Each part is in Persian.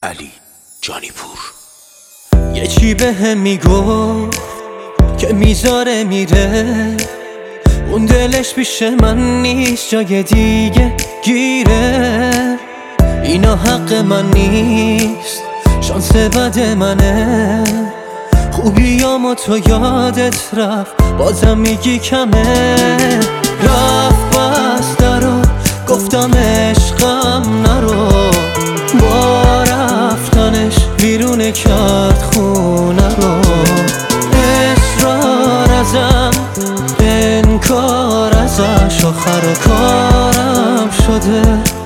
علی جانیپور. یکی بهم میگفت که میذاره میره، اون دلش پیش من نیست، جای دیگه گیره. اینا حق من نیست، شانس بد منه، خوبیامو تو یادت رفت، بازم میگی کمه. رفت بس درو، گفتم عشقم نرو، با رفتنش بیرون کرد خونه رو. اصرار ازم، انکار ازش، آخر کارم شده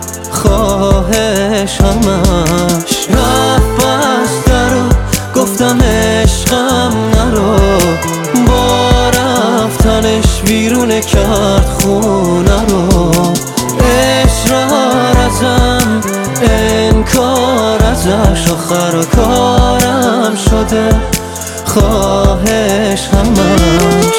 خواهش همش. رفت بس درو، گفتم عشقم نرو، با رفتنش بیرون کرد خونه رو. اصرار ازم، انکار ازش، آخر کارم شده خواهش همش.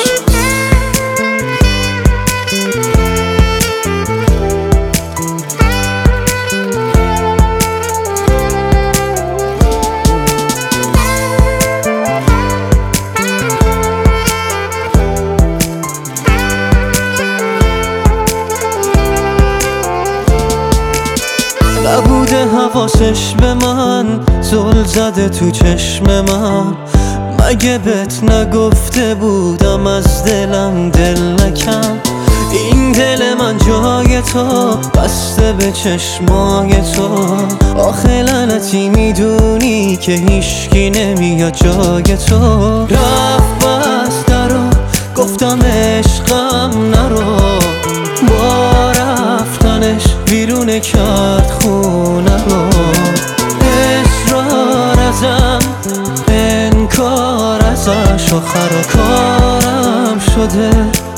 نبوده حواسش به من، زل زده تو چشم من. مگه بهت نگفته بودم از دلم دل نکن؟ این دل من جای تو، بسته به چشمای تو. آخه لعنتی میدونی که هیچکی نمیاد جای تو. رفت بس درو، گفتم عشقم نرو، با رفتنش بیرون کرد خونه رو. اصرار ازم، انکار ازش، آخر کارم شده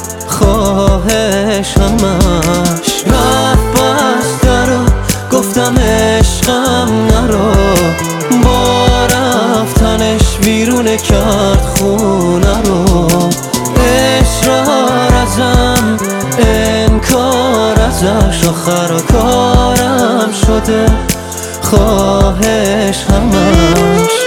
خواهش همش. رفت بس درو، گفتم عشقم نرو، با رفتنش بیرون کرد خونه رو. اصرار ازم، انکار ازش، آخر کارم شده خواهش همش.